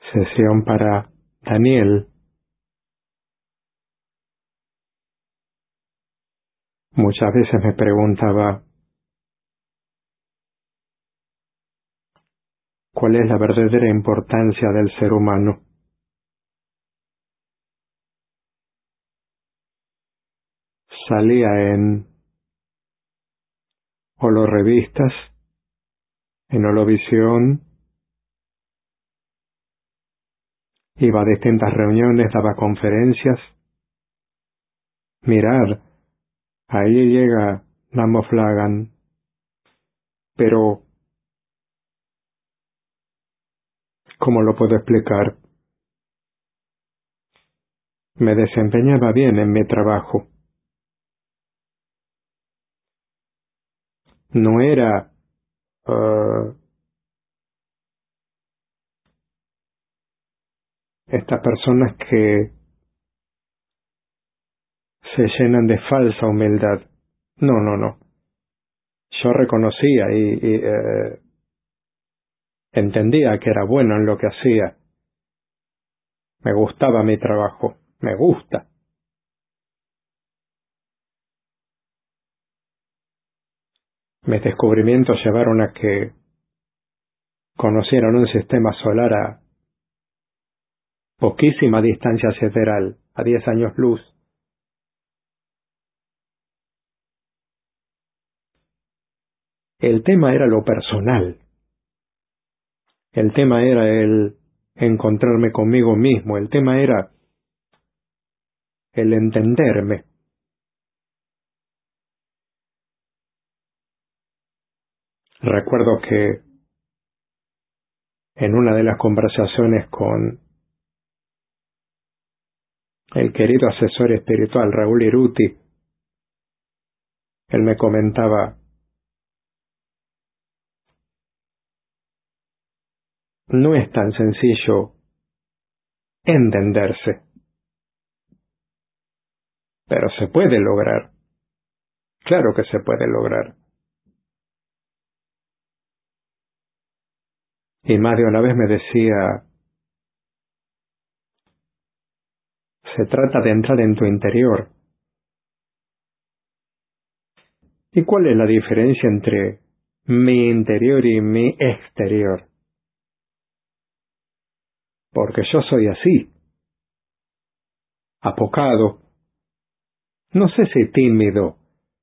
Sesión para Daniel. Muchas veces me preguntaba, ¿cuál es la verdadera importancia del ser humano? Salía en Holorevistas, en Holovisión, iba a distintas reuniones, daba conferencias. Mirad, ahí llega Namo Flagan. Pero, ¿cómo lo puedo explicar? Me desempeñaba bien en mi trabajo. No era estas personas que se llenan de falsa humildad. No, no, no. Yo reconocía y entendía que era bueno en lo que hacía. Me gustaba mi trabajo. Me gusta. Mis descubrimientos llevaron a que conocieran un sistema solar a poquísima distancia sideral, a 10 años luz. El tema era lo personal. El tema era el encontrarme conmigo mismo. El tema era el entenderme. Recuerdo que en una de las conversaciones con el querido asesor espiritual Raúl Iruti, él me comentaba, no es tan sencillo entenderse, pero se puede lograr. Claro que se puede lograr. Y más de una vez me decía, se trata de entrar en tu interior. ¿Y cuál es la diferencia entre mi interior y mi exterior? Porque yo soy así, apocado, no sé si tímido,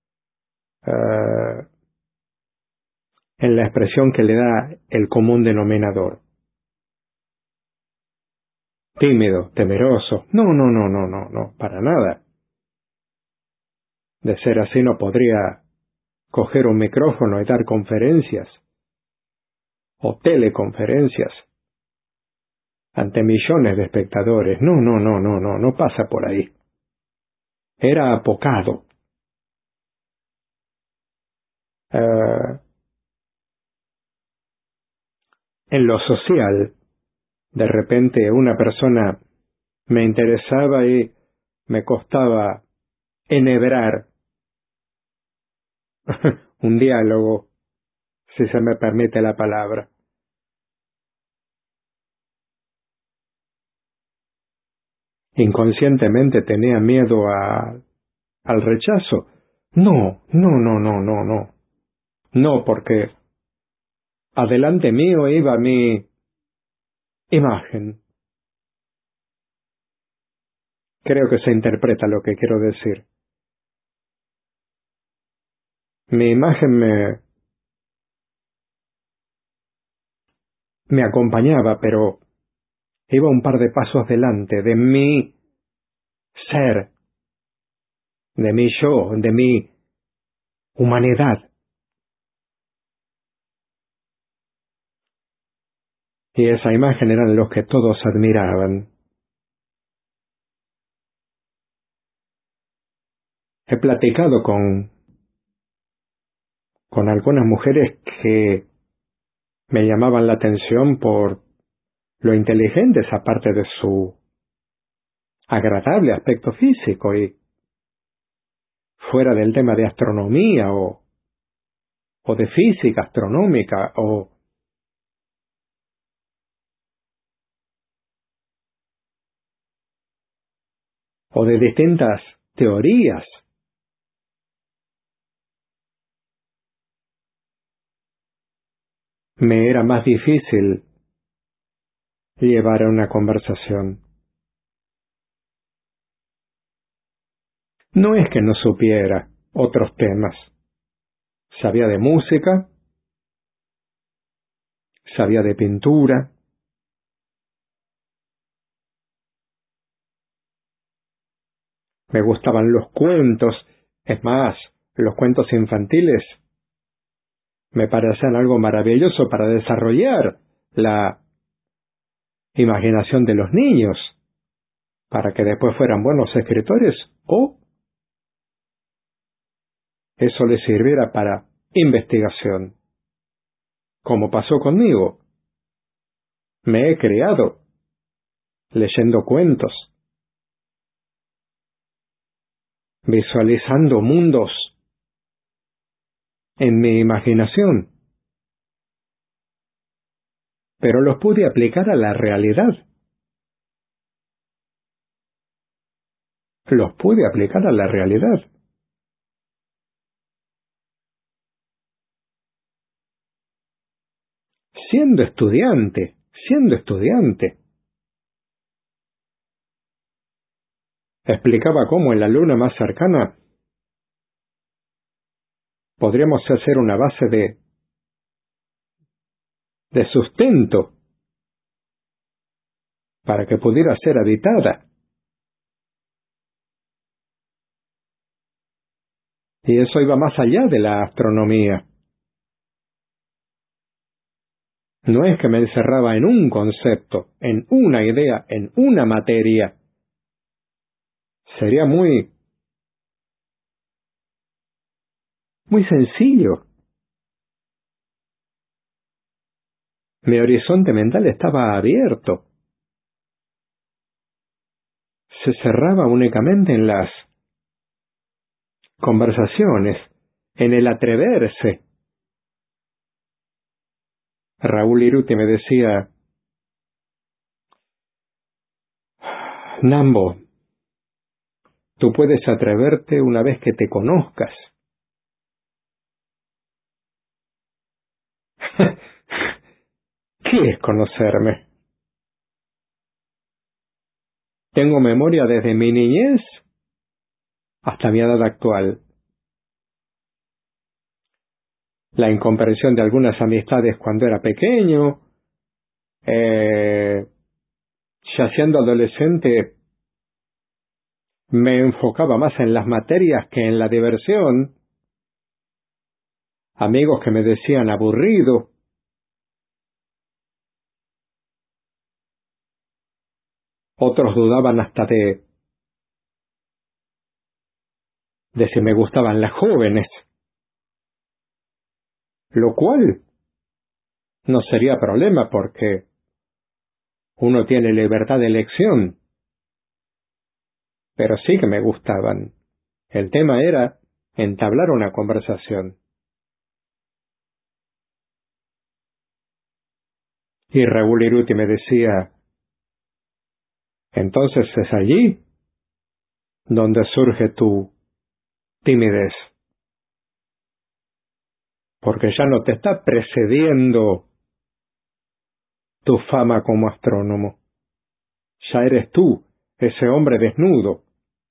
en la expresión que le da el común denominador. Tímido, temeroso. No, no, no, no, no, no, para nada. De ser así no podría coger un micrófono y dar conferencias o teleconferencias ante millones de espectadores. No, no, no, no, no, no pasa por ahí. Era apocado. En lo social, de repente una persona me interesaba y me costaba enhebrar un diálogo, si se me permite la palabra. Inconscientemente tenía miedo al rechazo. No, no, no, no, no, no. No, porque adelante mío iba mi imagen. Creo que se interpreta lo que quiero decir. Mi imagen me acompañaba, pero iba un par de pasos delante de mi ser, de mi yo, de mi humanidad. Y esa imagen eran los que todos admiraban. He platicado con algunas mujeres que me llamaban la atención por lo inteligentes, aparte de su agradable aspecto físico, y fuera del tema de astronomía o de física astronómica o de distintas teorías. Me era más difícil llevar una conversación. No es que no supiera otros temas. Sabía de música, sabía de pintura, me gustaban los cuentos, es más, los cuentos infantiles me parecían algo maravilloso para desarrollar la imaginación de los niños, para que después fueran buenos escritores o eso les sirviera para investigación. Como pasó conmigo, me he criado leyendo cuentos, visualizando mundos en mi imaginación, pero los pude aplicar a la realidad. Los pude aplicar a la realidad. Siendo estudiante, explicaba cómo en la luna más cercana podríamos hacer una base de sustento para que pudiera ser habitada. Y eso iba más allá de la astronomía. No es que me encerraba en un concepto, en una idea, en una materia. Sería muy sencillo. Mi horizonte mental estaba abierto. Se cerraba únicamente en las conversaciones, en el atreverse. Raúl Iruti me decía, Nambo, tú puedes atreverte una vez que te conozcas. ¿Qué es conocerme? Tengo memoria desde mi niñez hasta mi edad actual. La incomprensión de algunas amistades cuando era pequeño, ya siendo adolescente me enfocaba más en las materias que en la diversión, amigos que me decían aburrido, otros dudaban hasta de si me gustaban las jóvenes, lo cual no sería problema porque uno tiene libertad de elección, pero sí que me gustaban. El tema era entablar una conversación. Y Raúl Iruti me decía, entonces es allí donde surge tu timidez, porque ya no te está precediendo tu fama como astrónomo. Ya eres tú, ese hombre desnudo,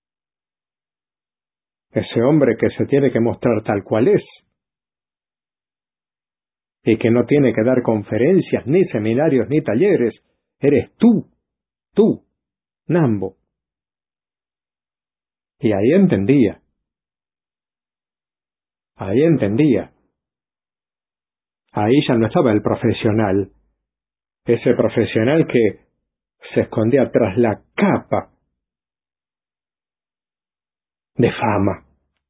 ese hombre que se tiene que mostrar tal cual es, y que no tiene que dar conferencias, ni seminarios, ni talleres. Eres tú, Nambo. Y ahí entendía. Ahí ya no estaba el profesional, ese profesional que se escondía tras la capa de fama.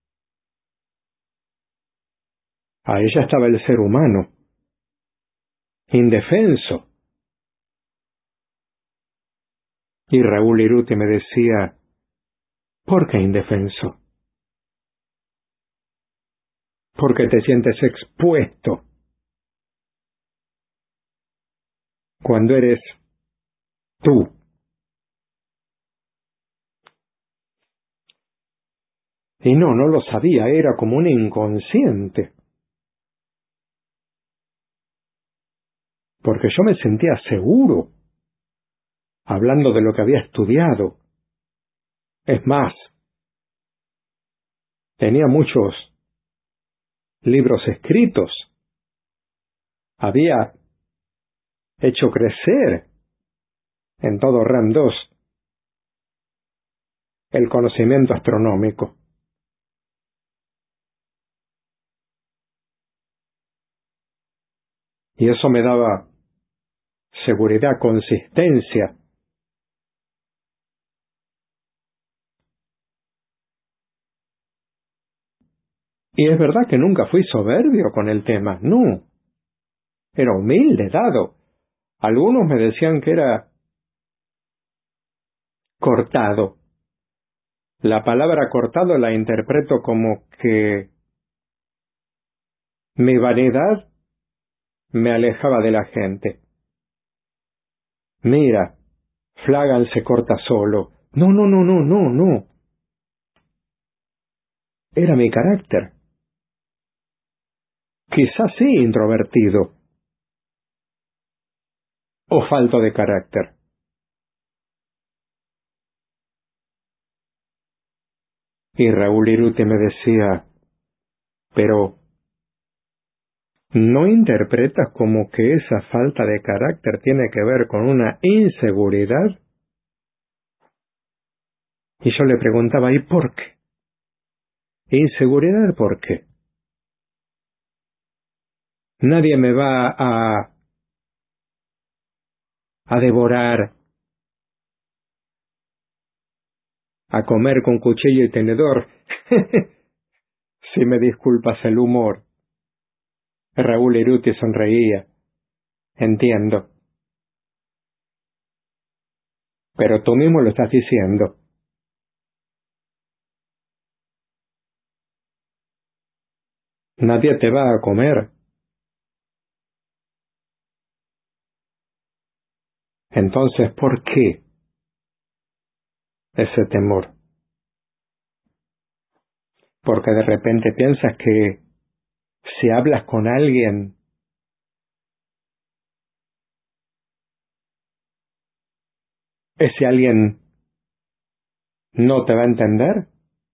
Ahí ya estaba el ser humano, indefenso. Y Raúl Iruti me decía, ¿por qué indefenso? Porque te sientes expuesto cuando eres tú. Y no lo sabía, era como un inconsciente. Porque yo me sentía seguro, hablando de lo que había estudiado. Es más, tenía muchos libros escritos. Había hecho crecer en todo RAM 2 el conocimiento astronómico. Y eso me daba seguridad, consistencia. Y es verdad que nunca fui soberbio con el tema, no. Era humilde, dado. Algunos me decían que era cortado. La palabra cortado la interpreto como que mi vanidad me alejaba de la gente. Mira, Flagan se corta solo. No. Era mi carácter. Quizás sí introvertido. O falto de carácter. Y Raúl Iruti me decía, pero ¿no interpretas como que esa falta de carácter tiene que ver con una inseguridad? Y yo le preguntaba, ¿y por qué? ¿Inseguridad por qué? Nadie me va a devorar, a comer con cuchillo y tenedor. Si me disculpas el humor. Raúl Iruti sonreía. Entiendo. Pero tú mismo lo estás diciendo. Nadie te va a comer. Entonces, ¿por qué ese temor? Porque de repente piensas que si hablas con alguien, ese alguien no te va a entender.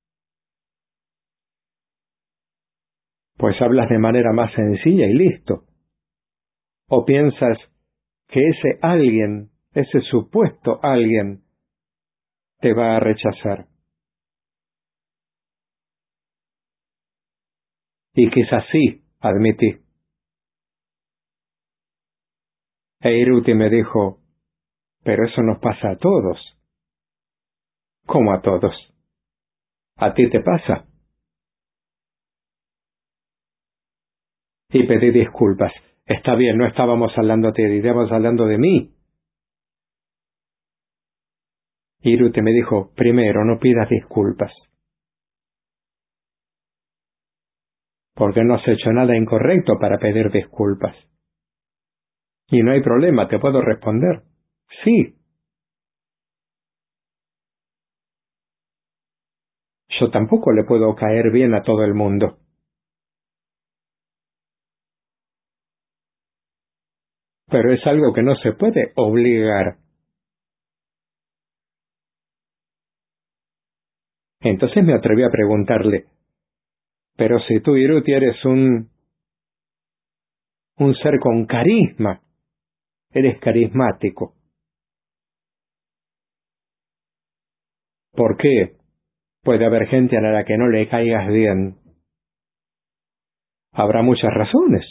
Pues hablas de manera más sencilla y listo. O piensas que ese alguien, ese supuesto alguien, te va a rechazar. Y quizás sí, admití. E Iruti me dijo, pero eso nos pasa a todos. ¿Cómo a todos? ¿A ti te pasa? Y pedí disculpas. Está bien, no estábamos hablando de ti, estábamos hablando de mí. Iruti me dijo, primero, no pidas disculpas. Porque no has hecho nada incorrecto para pedir disculpas. Y no hay problema, te puedo responder. Sí. Yo tampoco le puedo caer bien a todo el mundo. Pero es algo que no se puede obligar. Entonces me atreví a preguntarle, pero si tú, Iruti, eres un ser con carisma, eres carismático, ¿por qué puede haber gente a la que no le caigas bien? Habrá muchas razones,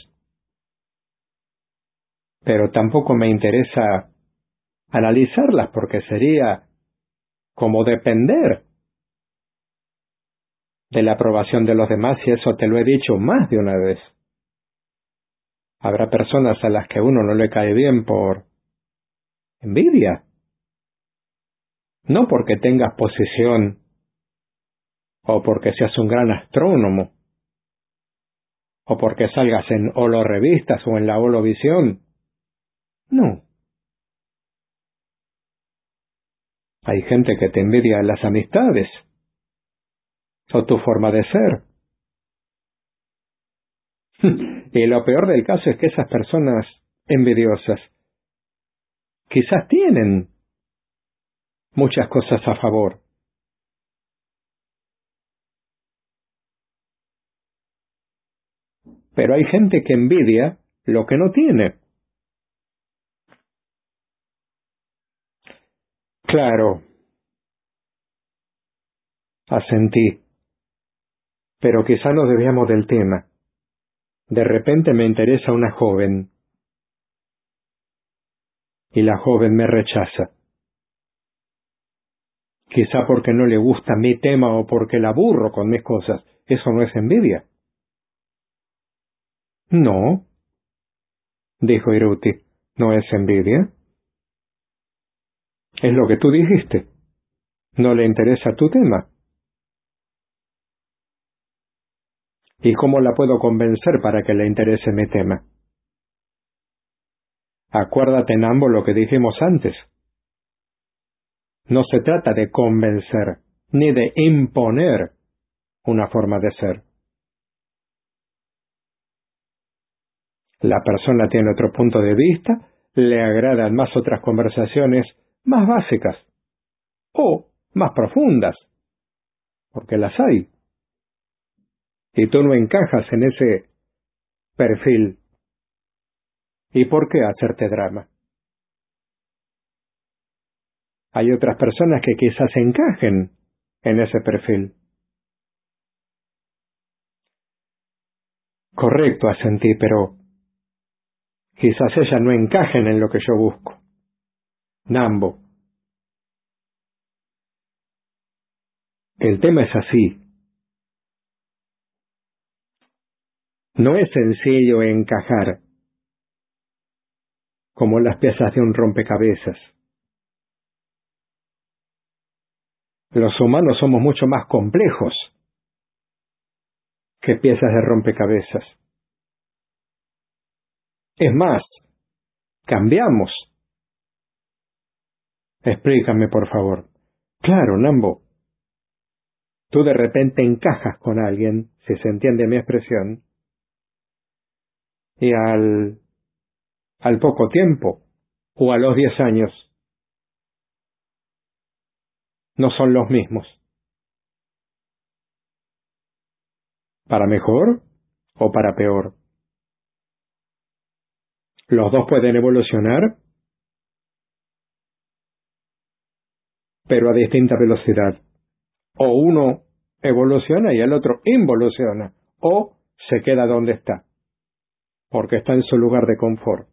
pero tampoco me interesa analizarlas porque sería como depender de la aprobación de los demás, y eso te lo he dicho más de una vez. Habrá personas a las que uno no le cae bien por envidia, no porque tengas posición o porque seas un gran astrónomo o porque salgas en Holo Revistas o en la Holovisión. No. Hay gente que te envidia en las amistades. o tu forma de ser. Y lo peor del caso es que esas personas envidiosas quizás tienen muchas cosas a favor. Pero hay gente que envidia lo que no tiene. Claro, asentí, pero quizá nos desviamos del tema. De repente me interesa una joven y la joven me rechaza. Quizá porque no le gusta mi tema o porque la aburro con mis cosas. ¿Eso no es envidia? No, dijo Iruti, no es envidia. Es lo que tú dijiste. No le interesa tu tema. ¿Y cómo la puedo convencer para que le interese mi tema? Acuérdate en ambos lo que dijimos antes. No se trata de convencer, ni de imponer una forma de ser. La persona tiene otro punto de vista, le agradan más otras conversaciones más básicas o más profundas, porque las hay. Y tú no encajas en ese perfil. ¿Y por qué hacerte drama? Hay otras personas que quizás encajen en ese perfil. Correcto, asentí, pero quizás ellas no encajen en lo que yo busco. Nambo, el tema es así. No es sencillo encajar como las piezas de un rompecabezas. Los humanos somos mucho más complejos que piezas de rompecabezas. Es más, cambiamos. Explícame, por favor. Claro, Nambo. Tú de repente encajas con alguien, si se entiende mi expresión, y al poco tiempo, o a los 10 años, no son los mismos. ¿Para mejor o para peor? Los dos pueden evolucionar, pero a distinta velocidad. O uno evoluciona y el otro involuciona, o se queda donde está, porque está en su lugar de confort.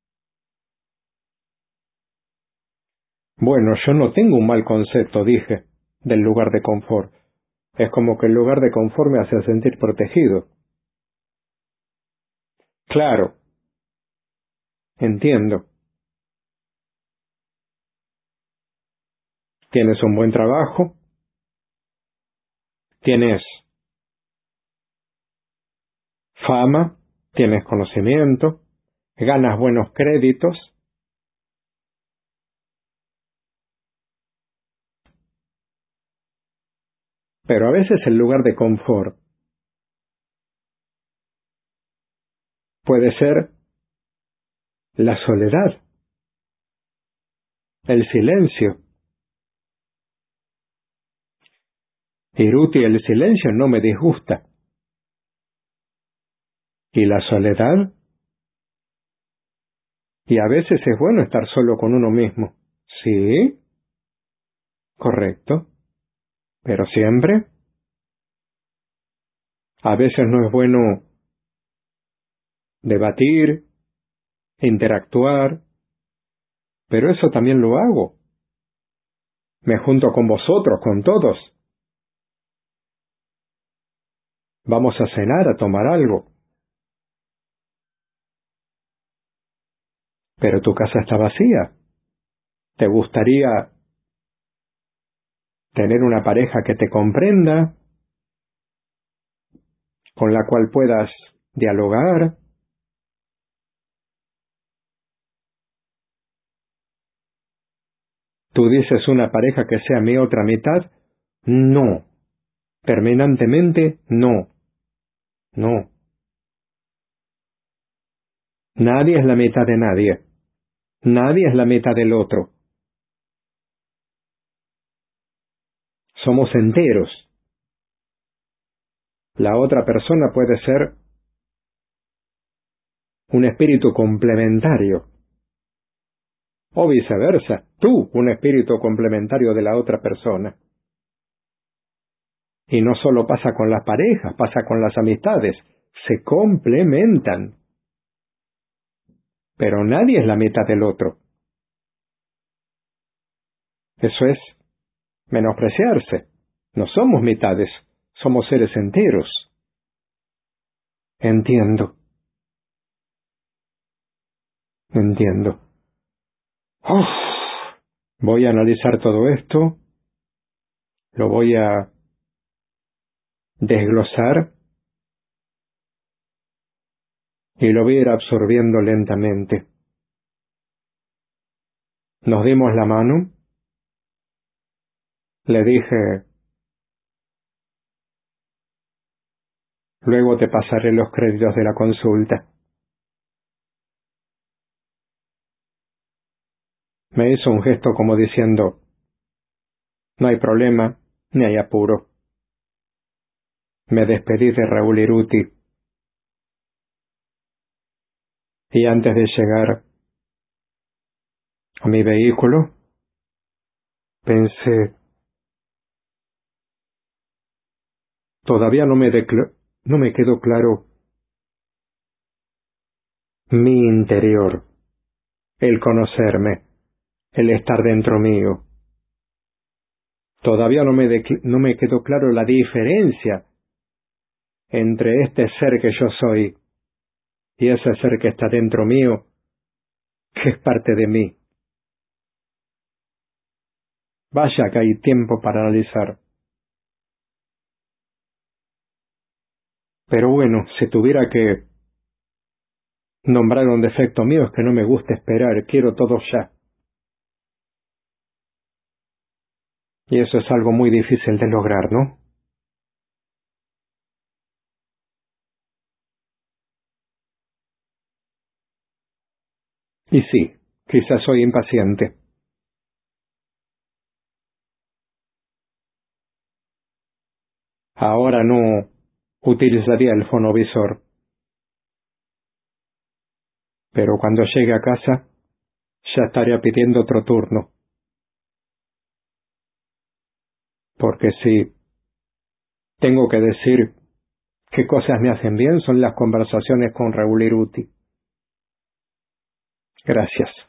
Bueno, yo no tengo un mal concepto, dije, del lugar de confort. Es como que el lugar de confort me hace sentir protegido. Claro, entiendo. Tienes un buen trabajo, tienes fama, tienes conocimiento, ganas buenos créditos, pero a veces el lugar de confort puede ser la soledad, el silencio. Iruti, el silencio no me disgusta. ¿Y la soledad? Y a veces es bueno estar solo con uno mismo. Sí, correcto. Pero siempre. A veces no es bueno debatir, interactuar, pero eso también lo hago. Me junto con vosotros, con todos. Vamos a cenar, a tomar algo. Pero tu casa está vacía. ¿Te gustaría tener una pareja que te comprenda, con la cual puedas dialogar? ¿Tú dices una pareja que sea mi otra mitad? No, Terminantemente, no. No. Nadie es la meta de nadie. Nadie es la meta del otro. Somos enteros. La otra persona puede ser un espíritu complementario. O viceversa, tú un espíritu complementario de la otra persona. Y no solo pasa con las parejas, pasa con las amistades. Se complementan. Pero nadie es la meta del otro. Eso es menospreciarse. No somos mitades, somos seres enteros. Entiendo. Uf, voy a analizar todo esto, lo voy a desglosar y lo voy a ir absorbiendo lentamente. Nos dimos la mano. Le dije, luego te pasaré los créditos de la consulta. Me hizo un gesto como diciendo, no hay problema, ni hay apuro. Me despedí de Raúl Iruti. Y antes de llegar a mi vehículo, pensé, todavía no me quedó claro mi interior, el conocerme, el estar dentro mío. Todavía no me quedó claro la diferencia entre este ser que yo soy y ese ser que está dentro mío, que es parte de mí. Vaya que hay tiempo para analizar. Pero bueno, si tuviera que nombrar un defecto mío es que no me gusta esperar, quiero todo ya. Y eso es algo muy difícil de lograr, ¿no? Y sí, quizás soy impaciente. Ahora no utilizaría el fonovisor, pero cuando llegue a casa ya estaría pidiendo otro turno. Porque sí, tengo que decir qué cosas me hacen bien son las conversaciones con Raúl Iruti. Gracias.